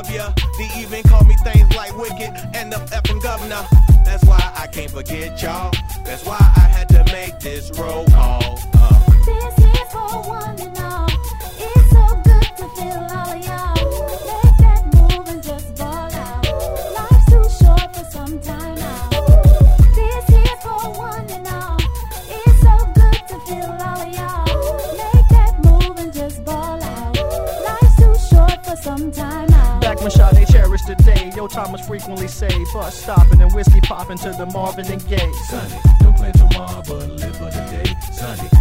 love ya. They even call me things like wicked and the effing governor. That's why I can't forget y'all. That's why I had to make this roll call. This is for one and all. It's so good to feel all of y'all. Make that move and just ball out. Life's too short for some time out. This is for one and all. It's so good to feel all of y'all. Make that move and just ball out. Life's too short for some time out. Back when Sade cherished the day, yo Thomas frequently say, bus stopping and whiskey popping to the Marvin and Gaye. Sunday, don't plan tomorrow, but live for the day. Sunday,